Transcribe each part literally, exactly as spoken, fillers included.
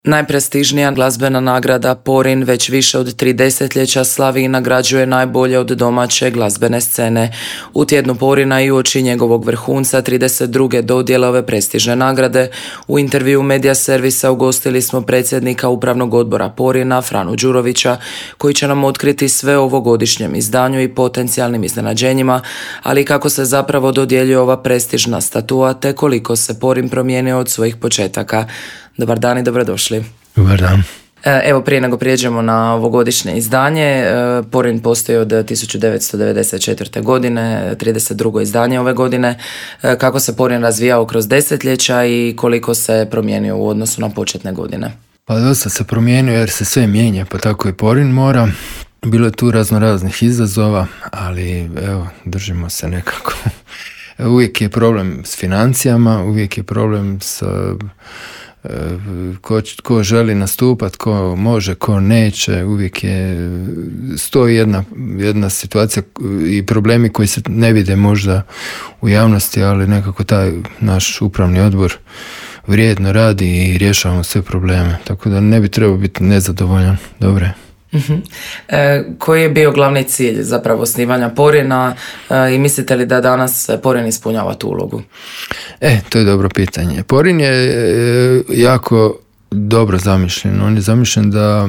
Najprestižnija glazbena nagrada Porin već više od tri desetljeća slavi i nagrađuje najbolje od domaće glazbene scene. U tjednu Porina i uoči njegovog vrhunca trideset druge dodjele ove prestižne nagrade u intervju Medija servisa ugostili smo predsjednika upravnog odbora Porina Franu Đurovića, koji će nam otkriti sve o ovogodišnjem izdanju i potencijalnim iznenađenjima, ali kako se zapravo dodjeljuje ova prestižna statua te koliko se Porin promijenio od svojih početaka. Dobar dan i dobrodošli. Dobar dan. Evo, prije nego prijeđemo na ovogodišnje izdanje, Porin postoji od tisuću devetsto devedeset četvrte. godine, trideset drugo izdanje ove godine. Kako se Porin razvijao kroz desetljeća i koliko se promijenio u odnosu na početne godine? Pa dosta se promijenio jer se sve mijenja, pa tako i Porin mora. Bilo je tu razno raznih izazova, ali evo, držimo se nekako. Uvijek je problem s financijama, uvijek je problem sa Ko, ko želi nastupat, ko može, ko neće, uvijek je stoji jedna, jedna situacija i problemi koji se ne vide možda u javnosti, ali nekako taj naš upravni odbor vrijedno radi i rješavamo sve probleme, tako da ne bi trebao biti nezadovoljan. Dobre. Uh-huh. E, koji je bio glavni cilj zapravo osnivanja Porina e, i mislite li da danas Porin ispunjava tu ulogu? E, to je dobro pitanje. Porin je e, jako dobro zamišljen. On je zamišljen da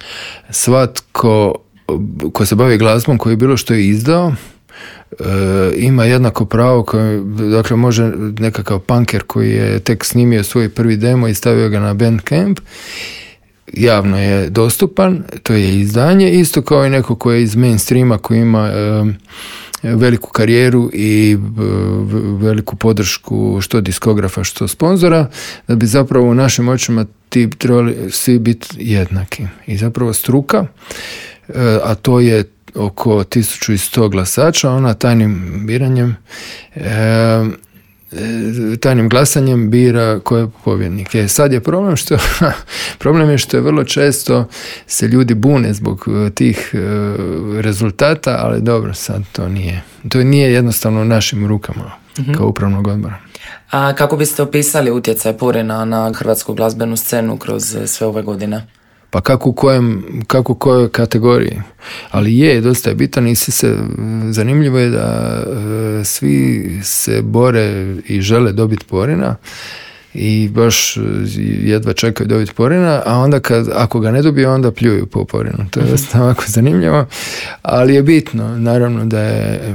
svatko ko se bavi glazbom, koji bilo što je izdao, e, ima jednako pravo koje, dakle može nekakav punker koji je tek snimio svoj prvi demo i stavio ga na Bandcamp, javno je dostupan, to je izdanje, isto kao i neko koji je iz mainstreama, koji ima e, veliku karijeru i e, veliku podršku što diskografa, što sponzora, da bi zapravo u našim očima ti trebali svi biti jednaki. I zapravo struka, e, a to je oko tisuću sto glasača, ona tajnim biranjem e, tajnim glasanjem bira ko je pobjednik. E, sad je problem što problem je što je vrlo često se ljudi bune zbog tih uh, rezultata, ali dobro, sad to nije. To nije jednostavno u našim rukama, uh-huh. kao upravnog odbora. A kako biste opisali utjecaj Porina na hrvatsku glazbenu scenu kroz sve ove godine? Pa kako u kojem, kako u kojoj kategoriji. Ali je, dosta je bitan i svi se, zanimljivo je da e, svi se bore i žele dobiti Porina i baš jedva čekaju dobiti Porina, a onda kad, ako ga ne dobiju, onda pljuju po Porinu. To je dosta ovako zanimljivo, ali je bitno, naravno da je e,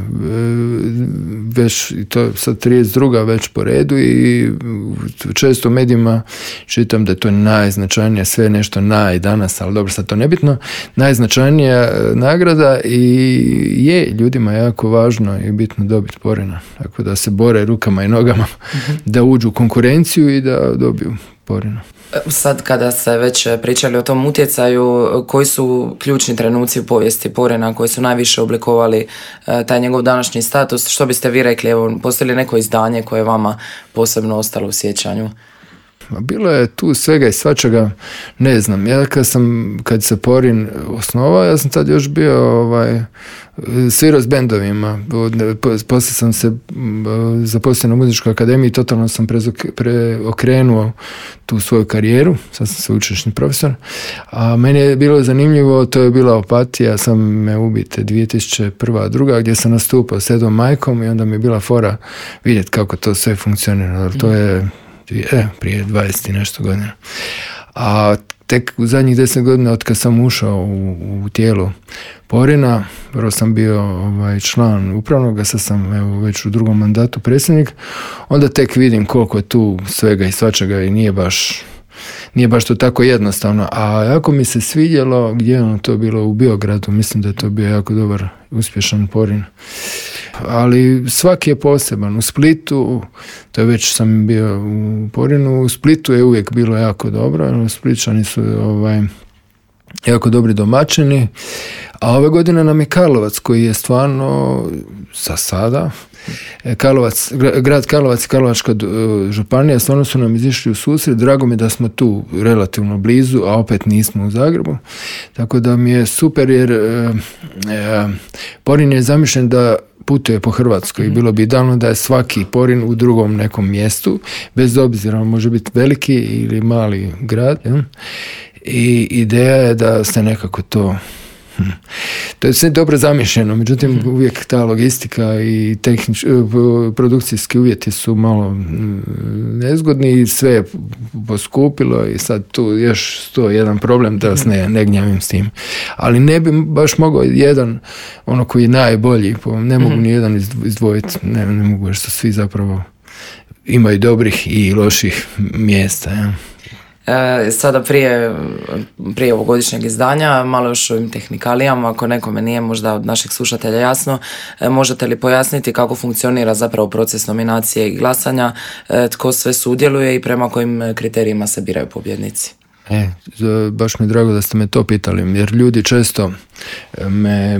već, to je sad trideset druga već po redu i često u medijima čitam da je to najznačajnija, sve nešto naj danas, ali dobro, sad to nebitno, najznačajnija nagrada i je ljudima jako važno i bitno dobiti Porina. Tako da se bore rukama i nogama uh-huh. da uđu u konkurenciju i da dobiju Porina. Sad kada ste već pričali o tom utjecaju, koji su ključni trenuci u povijesti Porina koji su najviše oblikovali taj njegov današnji status? Što biste vi rekli? Evo, postoji li neko izdanje koje je vama posebno ostalo u sjećanju? Bilo je tu svega i svačega, ne znam. Ja kad sam, kad se Porin osnovao, ja sam tad još bio ovaj, svirao s bendovima. Poslije sam se zaposlio na Muzičkoj akademiji i totalno sam preokrenuo tu svoju karijeru. Sad sam sveučilišni profesor. A meni je bilo zanimljivo, to je bila Opatija, sam me ubite dvije tisuće prva druga gdje sam nastupao s Edom Majkom i onda mi je bila fora vidjeti kako to sve funkcionira. To je E, prije dvadeset i nešto godina. A tek u zadnjih deset godina od kad sam ušao u, u tijelo Porina, prvo sam bio ovaj, član upravnog, a sad sam evo, već u drugom mandatu predsjednik, onda tek vidim koliko je tu svega i svačega i nije baš nije baš to tako jednostavno. A jako mi se svidjelo gdje je ono to bilo u Biogradu, mislim da je to bio jako dobar, uspješan Porin. Ali svaki je poseban. U Splitu, to je već sam bio u Porinu, u Splitu je uvijek bilo jako dobro. Spličani su ovaj, jako dobri domaćini, a ove godine nam je Karlovac koji je stvarno za sada Karlovac, grad Karlovac i Karlovačka županija stvarno su nam izišli u susret. Drago mi da smo tu relativno blizu, a opet nismo u Zagrebu, tako da mi je super jer e, e, Porin je zamišljen da putuje po Hrvatskoj i bilo bi idealno da je svaki Porin u drugom nekom mjestu, bez obzira može biti veliki ili mali grad, jel? I ideja je da se nekako to hm. to je sve dobro zamišljeno, međutim mm. uvijek ta logistika i tehnič, produkcijski uvjeti su malo nezgodni i sve je poskupilo i sad tu još sto jedan problem da vas ne, ne gnjavim s tim. Ali ne bi baš mogao jedan, ono koji je najbolji, ne mogu mm. ni jedan izdvojiti, ne, ne mogu jer su svi zapravo imaju dobrih i loših mjesta, ja. E, sada prije, prije ovogodišnjeg izdanja, malo još o ovim tehnikalijama, ako nekome nije možda od naših slušatelja jasno, e, možete li pojasniti kako funkcionira zapravo proces nominacije i glasanja, e, tko sve sudjeluje i prema kojim kriterijima se biraju pobjednici? E, baš mi je drago da ste me to pitali, jer ljudi često me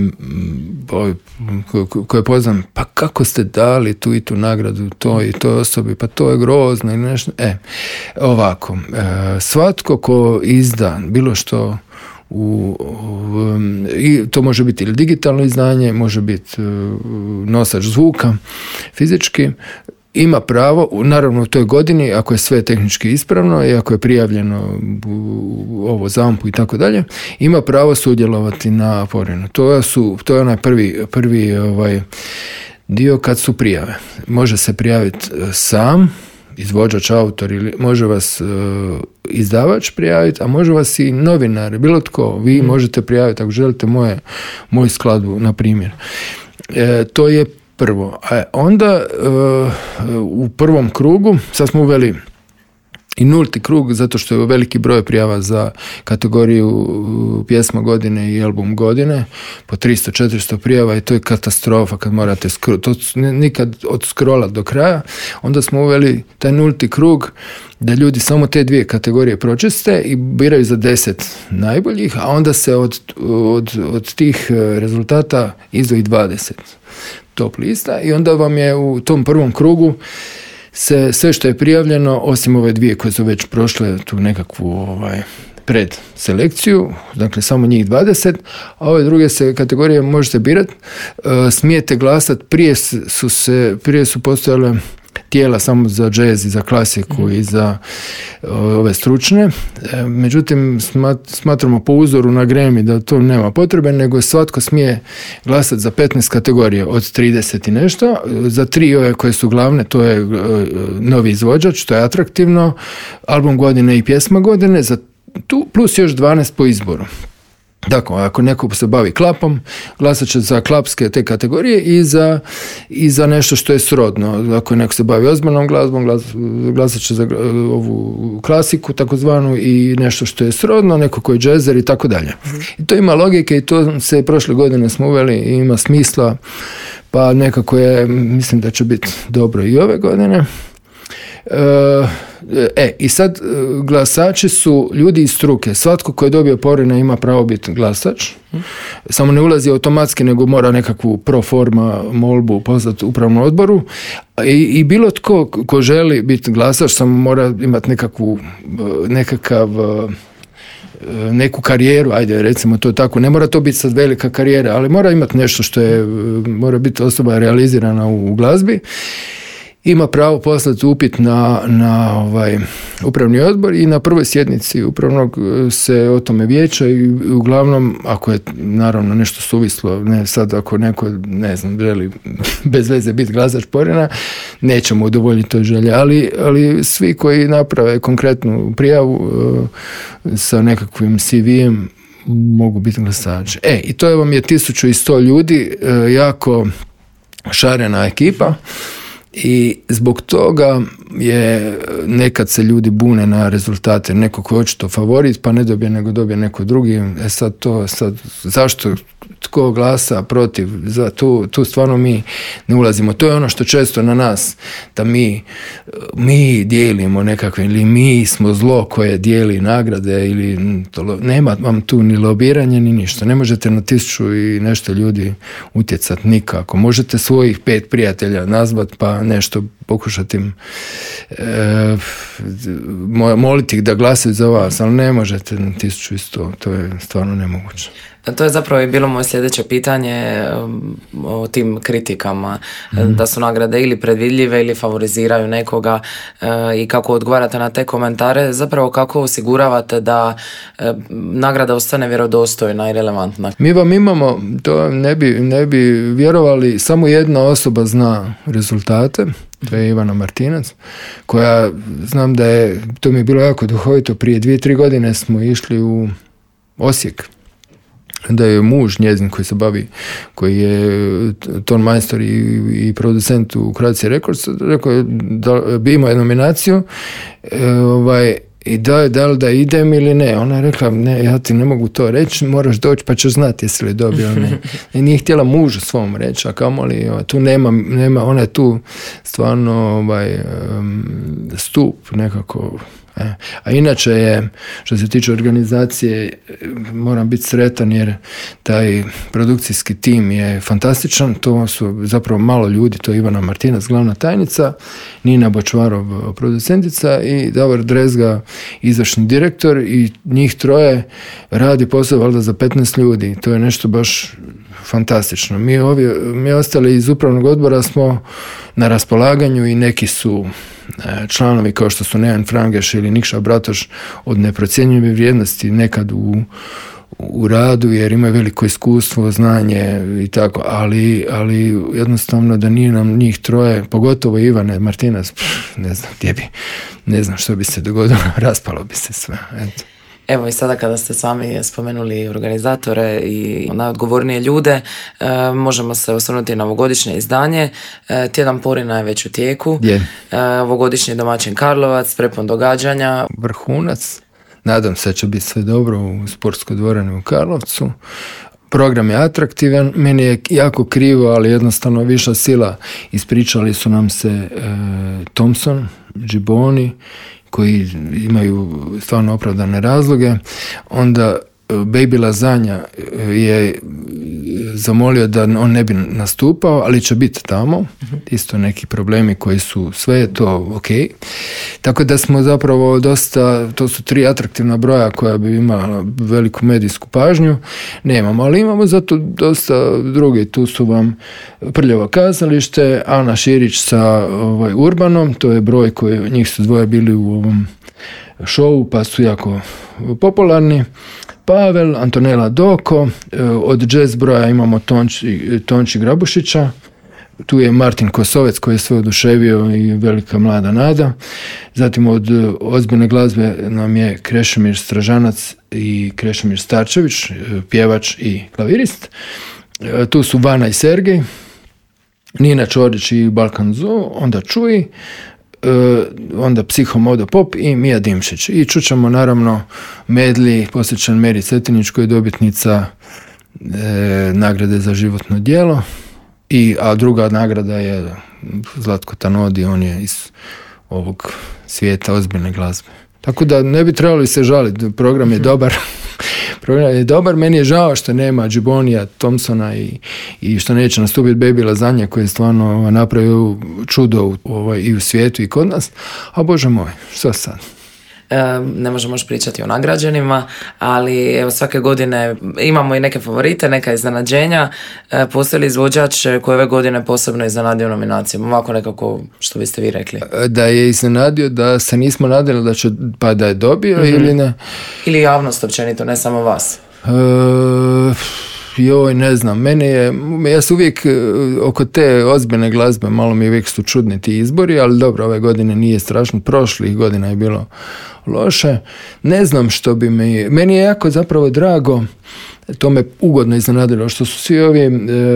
koje poznam, pa kako ste dali tu i tu nagradu toj i toj osobi, pa to je grozno i nešto. E, ovako, e, svatko ko izda bilo što U, u, i to može biti ili digitalno izdanje, može biti nosač zvuka fizički, ima pravo, naravno u toj godini, ako je sve tehnički ispravno i ako je prijavljeno u ovo zampu i tako dalje, ima pravo sudjelovati na Porinu. To su, to je onaj prvi, prvi ovaj dio kad su prijave. Može se prijaviti sam, izvođač, autor, ili može vas uh, izdavač prijaviti, a može vas i novinar, bilo tko. Vi mm. možete prijaviti ako želite moje, moju skladbu, na primjer. E, to je prvo. A onda uh, u prvom krugu, sad smo uveli i nulti krug, zato što je veliki broj prijava za kategoriju pjesma godine i album godine, po tristo četiristo prijava i to je katastrofa kad morate skro- to nikad odskrolat do kraja. Onda smo uveli taj nulti krug da ljudi samo te dvije kategorije pročiste i biraju za deset najboljih, a onda se od, od, od tih rezultata izdvoji dvadeset top lista i onda vam je u tom prvom krugu se sve što je prijavljeno, osim ove dvije koje su već prošle tu nekakvu ovaj, pred selekciju, dakle samo njih dvadeset, a ove druge se kategorije možete birati, e, smijete glasati, prije su se, prije su postojale tijela samo za džez i za klasiku mm. i za ove stručne. E, međutim, smatramo po uzoru na Grammy da to nema potrebe, nego svatko smije glasati za petnaest kategorija od trideset i nešto. Za tri ove koje su glavne, to je novi izvođač, to je atraktivno, album godine i pjesma godine, za tu plus još dvanaest po izboru. Dakle, ako neko se bavi klapom, glasat će za klapske te kategorije i za, i za nešto što je srodno. Ako neko se bavi ozbiljnom glazbom, glas, glasat će za ovu klasiku takozvanu i nešto što je srodno, neko koji je džezer i tako dalje. I to ima logike i to se prošle godine smo uveli i ima smisla, pa nekako je, mislim da će biti dobro i ove godine. E, i sad glasači su ljudi iz struke. Svatko ko je dobio Porina ima pravo biti glasač. Samo ne ulazi automatski, nego mora nekakvu pro forma molbu poslati upravnom odboru. I, i bilo tko ko želi biti glasač, samo mora imati nekakvu nekakav neku karijeru, ajde recimo to tako, ne mora to biti sad velika karijera, ali mora imati nešto što je, mora biti osoba realizirana u, u glazbi. Ima pravo poslati upit na, na ovaj upravni odbor i na prvoj sjednici upravnog se o tome vijeća i uglavnom, ako je naravno nešto suvislo, ne sad ako neko, ne znam, želi bez veze biti glasač Porina, nećemo udovoljiti toj želji, ali, ali svi koji naprave konkretnu prijavu uh, sa nekakvim C V-em mogu biti glasači. E, i to je vam je tisuću sto ljudi, uh, jako šarena ekipa. I zbog toga je nekad se ljudi bune na rezultate. Neko ko je očito favorit pa ne dobije nego dobije neko drugi. E sad to, sad, zašto tko glasa protiv? Za tu, tu stvarno mi ne ulazimo. To je ono što često na nas, da mi, mi dijelimo nekakve, ili mi smo zlo koje dijeli nagrade, ili nema vam tu ni lobiranje ni ništa. Ne možete na tisuću i nešto ljudi utjecati nikako. Možete svojih pet prijatelja nazvat pa nešto pokušati im e, moliti ih da glasaju za vas, ali ne možete na tisuću i sto. To je stvarno nemoguće. To je zapravo i bilo moje sljedeće pitanje o tim kritikama, mm. da su nagrade ili predvidljive ili favoriziraju nekoga e, i kako odgovarate na te komentare, zapravo kako osiguravate da e, nagrada ostane vjerodostojna i relevantna. Mi vam imamo, to ne bi, ne bi vjerovali, samo jedna osoba zna rezultate, to je Ivana Martinac, koja znam da je, to mi je bilo jako duhovito, prije dvije, tri godine smo išli u Osijek, da je muž njezin koji se bavi, koji je ton majstor i, i producent u Croatia Records, rekao je da bi imao nominaciju, e, ovaj, i da, da li da idem ili ne. Ona je rekla, ne, ja ti ne mogu to reći, moraš doći pa ćeš znati jesi li dobio ili ne. I nije htjela mužu svom reći, a kamoli, tu nema, nema, ona je tu stvarno ovaj, um, stup nekako. E. A inače je, što se tiče organizacije, moram biti sretan jer taj produkcijski tim je fantastičan, to su zapravo malo ljudi, to je Ivana Martinac, glavna tajnica, Nina Bočvarov, producentica i Davor Drezga, izvršni direktor, i njih troje radi posao valjda za petnaest ljudi, to je nešto baš fantastično. Mi, ovi, mi ostali iz upravnog odbora smo na raspolaganju i neki su članovi kao što su Nejan Frangeš ili Nikša Bratoš od neprocjenjive vrijednosti nekad u, u radu jer imaju veliko iskustvo, znanje i tako, ali, ali jednostavno da nije nam njih troje, pogotovo Ivane Martinac, pff, ne znam gdje bi, ne znam što bi se dogodilo, raspalo bi se sve. Eto. Evo i sada kada ste sami spomenuli organizatore i najodgovornije ljude, e, možemo se osvrnuti na ovogodišnje izdanje. E, tjedan Porina je već u tijeku. Je. E, ovogodišnji domaćin Karlovac, prepun događanja. Vrhunac. Nadam se da će biti sve dobro u sportskoj dvorani u Karlovcu. Program je atraktivan, meni je jako krivo, ali jednostavno viša sila. Ispričali su nam se e, Thompson, Giboni, koji imaju stvarno opravdane razloge. Onda Baby Lazanja je zamolio da on ne bi nastupao, ali će biti tamo. Uh-huh. Isto neki problemi koji su, sve je to ok. Tako da smo zapravo dosta, to su tri atraktivna broja koja bi imala veliku medijsku pažnju. Nemamo, ali imamo zato dosta drugi. Tu su vam Prljavo kazalište, Ana Širić sa ovaj, Urbanom, to je broj koji, njih su dvoje bili u ovom šovu, pa su jako popularni. Pavel, Antonela Doko, od jazz broja imamo Tonči, Tonči Grabušića, tu je Martin Kosovec koji je sve oduševio i velika mlada nada. Zatim od ozbiljne glazbe nam je Krešimir Stražanac i Krešimir Starčević, pjevač i klavirist. Tu su Vana i Sergej, Nina Čorić i Balkan Zoo, onda Čuji, onda Psihomodo Pop i Mija Dimšić. I čućemo naravno medli posvećen Meri Cetinić koja je dobitnica e, nagrade za životno djelo, i, a druga nagrada je Zlatko Tanodi, on je iz ovog svijeta ozbiljne glazbe. Tako da ne bi trebali se žaliti, program je dobar. Program je dobar, meni je žao što nema Gibonija, Thompsona i, i što neće nastupiti Baby Lazanja koji je stvarno napravio čudo u, ovaj, i u svijetu i kod nas, a Bože moj, što sad? E, ne možemo još pričati o nagrađenima, ali evo svake godine imamo i neke favorite, neka iznenađenja. E, postoji li izvođač koji ove godine posebno iznenadio nominacijom? Ovako nekako, što biste vi rekli? Da je iznenadio, da se nismo nadali da će, pa da je dobio, mm-hmm. ili ne? Ili javnost općenito, ne samo vas? E, joj, ne znam, mene je, ja se uvijek oko te ozbiljne glazbe, malo mi uvijek su čudni ti izbori, ali dobro, ove godine nije strašno, prošlih godina je bilo loše. Ne znam što bi mi, meni je jako zapravo drago to me ugodno iznenadilo, što su svi ovi, e,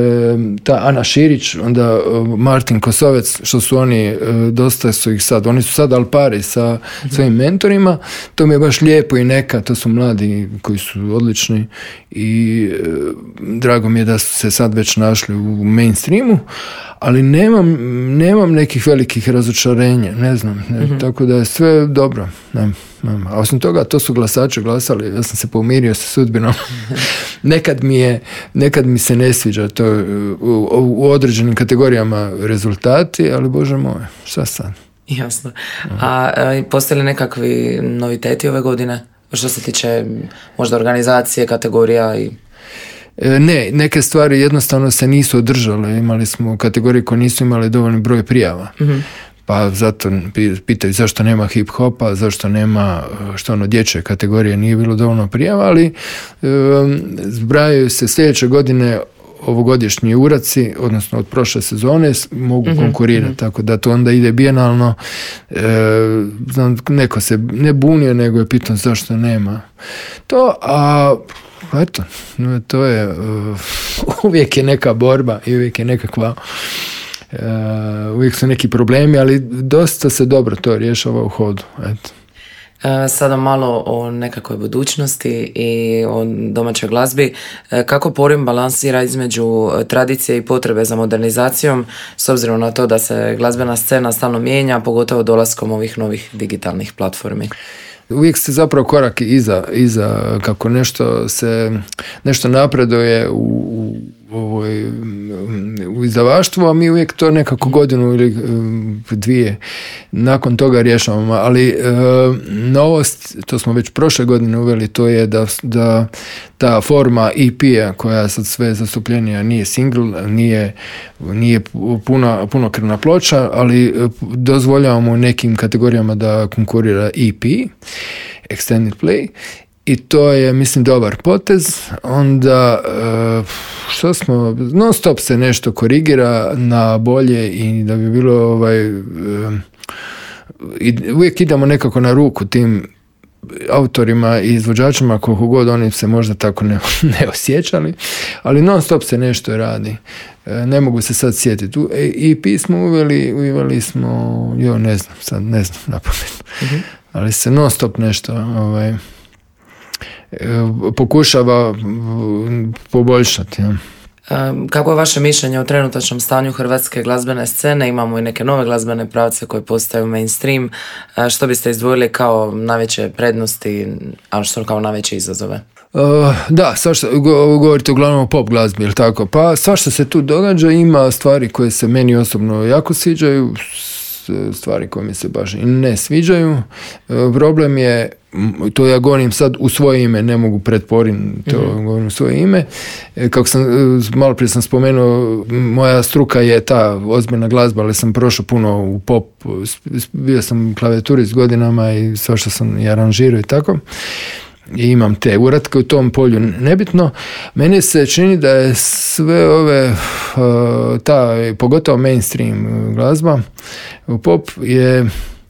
ta Ana Širić, onda e, Martin Kosovec, što su oni, e, dosta su ih sad, oni su sad al pari sa mm-hmm. svojim mentorima, to mi je baš lijepo i neka, to su mladi koji su odlični i e, drago mi je da su se sad već našli u mainstreamu, ali nemam, nemam nekih velikih razočarenja, ne znam, ne, mm-hmm. tako da je sve dobro. Ne, ne. A osim toga, to su glasači glasali, ja sam se pomirio sa sudbinom. nekad, mi je, nekad mi se ne sviđa to u, u određenim kategorijama rezultati, ali Bože moj, šta sad? Jasno. A, a postoje li nekakvi noviteti ove godine? Što se tiče možda organizacije, kategorija i... Ne, neke stvari jednostavno se nisu održale. Imali smo kategorije koje nisu imali dovoljni broj prijava. Mm-hmm. Pa zato pitaju zašto nema hip-hopa, zašto nema, što ono, dječje kategorije nije bilo dovoljno prijava, ali um, zbrajaju se sljedeće godine ovogodišnji uraci, odnosno od prošle sezone, mogu mm-hmm. konkurirati, mm-hmm. tako da to onda ide bijenalno. E, znam, neko se ne bunio, nego je pitao zašto nema to, a eto, to je uh, uvijek je neka borba i uvijek je nekakva uh, uvijek su neki problemi, ali dosta se dobro to rješava u hodu, eto. Sada malo o nekakvoj budućnosti i o domaćoj glazbi. Kako Porin balansira između tradicije i potrebe za modernizacijom, s obzirom na to da se glazbena scena stalno mijenja, pogotovo dolaskom ovih novih digitalnih platformi? Uvijek se zapravo korak iza, iza kako nešto se nešto napreduje u, u, ovoj, u izdavaštvu, a mi uvijek to nekako godinu ili dvije nakon toga rješavamo. Ali e, novost, to smo već prošle godine uveli, to je da, da ta forma E P-a koja je sad sve zastupljenija nije single, nije, nije puna, punokrvna ploča, ali dozvoljavamo u nekim kategorijama da konkurira E P, Extended Play, i to je, mislim, dobar potez. Onda što smo, non stop se nešto korigira na bolje i da bi bilo ovaj, uvijek idemo nekako na ruku tim autorima i izvođačima, koliko god oni se možda tako ne, ne osjećali, ali non stop se nešto radi. Ne mogu se sad sjetiti. E P smo uveli, uveli smo, jo ne znam, sad ne znam napamet, mm-hmm. ali se non stop nešto ovaj, pokušava poboljšati. Ja. Kako je vaše mišljenje o trenutačnom stanju hrvatske glazbene scene? Imamo i neke nove glazbene pravce koje postaju mainstream. Što biste izdvojili kao najveće prednosti, a što kao najveće izazove? Uh, da, svašta, govorite uglavnom o pop glazbi, ili tako? Pa svašta se tu događa, ima stvari koje se meni osobno jako sviđaju, stvari koje mi se baš i ne sviđaju. Uh, problem je, to ja govorim sad u svoje ime, ne mogu pred Porin, to mm-hmm. govorim u svoje ime. Kako sam, malo prije sam spomenuo, moja struka je ta ozbiljna glazba, ali sam prošao puno u pop, bio sam klavijaturist godinama i sve što sam i aranžirao i tako. I imam te uratke u tom polju, nebitno. Meni se čini da je sve ove, ta, pogotovo mainstream glazba, pop je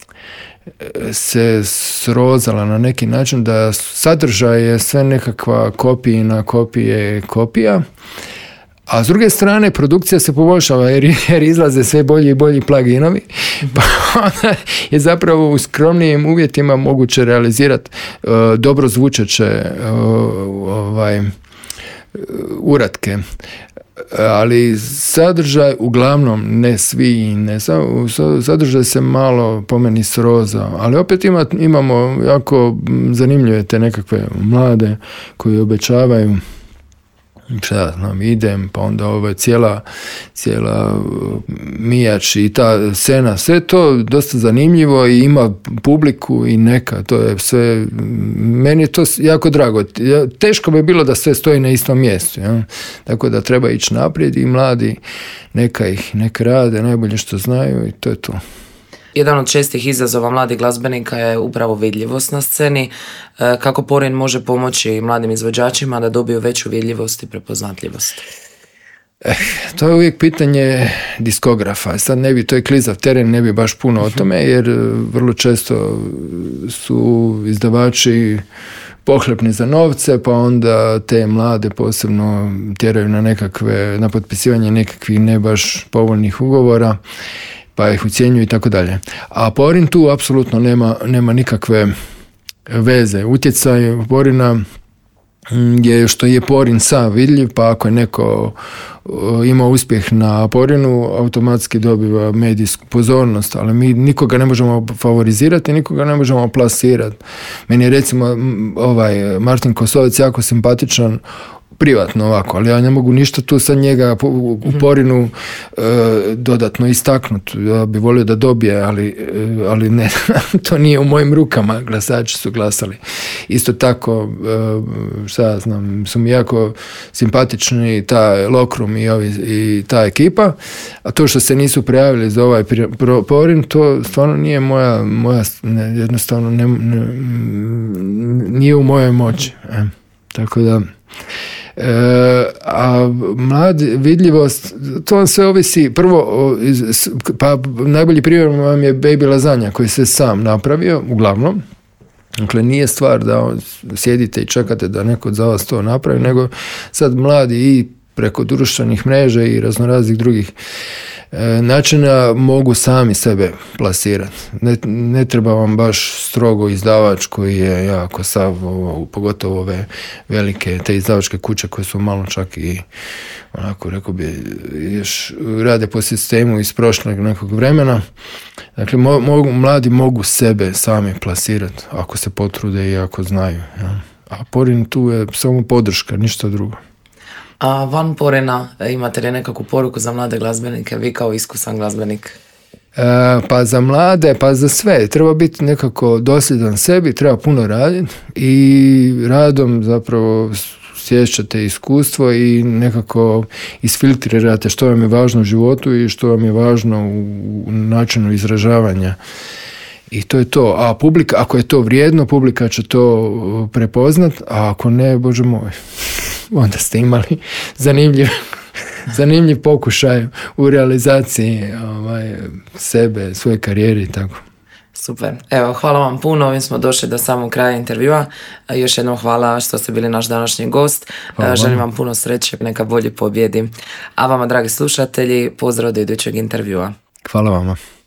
se srozala na neki način da sadržaj je sve nekakva kopijina, kopije, kopija, a s druge strane produkcija se poboljšava jer, jer izlaze sve bolji i bolji pluginovi, pa onda je zapravo u skromnijim uvjetima moguće realizirati uh, dobro zvučeće uh, ovaj, uh, uratke. Ali sadržaj, uglavnom ne svi, ne, sadržaj se malo po meni srozao, ali opet ima, imamo jako zanimljive te nekakve mlade koji obećavaju, šta znam, idem, pa onda ovo cijela, cijela Mijač i ta scena, sve to dosta zanimljivo i ima publiku i neka, to je sve, meni je to jako drago. Teško bi bilo da sve stoji na istom mjestu, ja? Tako da treba ići naprijed i mladi neka ih, neka rade najbolje što znaju i to je to. Jedan od čestih izazova mladih glazbenika je upravo vidljivost na sceni. Kako Porin može pomoći mladim izvođačima da dobiju veću vidljivost i prepoznatljivost? Eh, to je uvijek pitanje diskografa. Sad ne bi, to je klizav teren, ne bi baš puno o tome, jer vrlo često su izdavači pohlepni za novce, pa onda te mlade posebno tjeraju na nekakve, na potpisivanje nekakvih ne baš povoljnih ugovora, pa ih ucjenjuju i tako dalje. A Porin tu apsolutno nema, nema nikakve veze. Utjecaj Porina je što je Porin sam vidljiv, pa ako je neko ima uspjeh na Porinu, automatski dobiva medijsku pozornost, ali mi nikoga ne možemo favorizirati, nikoga ne možemo plasirati. Meni je recimo ovaj Martin Kosovec jako simpatičan privatno ovako, ali ja ne mogu ništa tu sa njega u Porinu e, dodatno istaknuti. Ja bi volio da dobije, ali, e, ali ne, to nije u mojim rukama, glasači su glasali. Isto tako, e, šta ja znam, su mi jako simpatični taj Lokrum i, ovi, i ta ekipa, a to što se nisu prijavili za ovaj pro, Porin, to stvarno nije moja, moja ne, jednostavno ne, ne, nije u mojoj moći. E, tako da E, a mlad vidljivost, to vam sve ovisi prvo, pa najbolji primjer vam je Baby Lazanja koji se sam napravio, uglavnom. Dakle, nije stvar da sjedite i čekate da neko za vas to napravi, nego sad mladi i preko društvenih mreža i raznoraznih drugih e, načina mogu sami sebe plasirati. Ne, ne treba vam baš strogo izdavač koji je jako sav, ovo, pogotovo ove velike te izdavačke kuće koje su malo čak i onako, rekao bi, još rade po sistemu iz prošlog nekog vremena. Dakle, mo, mogu, mladi mogu sebe sami plasirati ako se potrude i ako znaju. Ja. A Porin tu je samo podrška, ništa drugo. A van Porina imate li nekakvu poruku za mlade glazbenike, vi kao iskusan glazbenik? E, pa za mlade, pa za sve. Treba biti nekako dosljedan sebi, treba puno raditi i radom zapravo stječete iskustvo i nekako isfiltrirate što vam je važno u životu i što vam je važno u načinu izražavanja. I to je to. A publika, ako je to vrijedno, publika će to prepoznat, a ako ne, bože moj, onda ste imali zanimljiv, zanimljiv pokušaj u realizaciji ovaj, sebe, svoje karijere i tako. Super. Evo, hvala vam puno. Ovim smo došli do samog kraja intervjua. Još jednom hvala što ste bili naš današnji gost. Hvala. Želim vam puno sreće, neka bolje pobjedi. A vama, dragi slušatelji, pozdrav do idućeg intervjua. Hvala vama.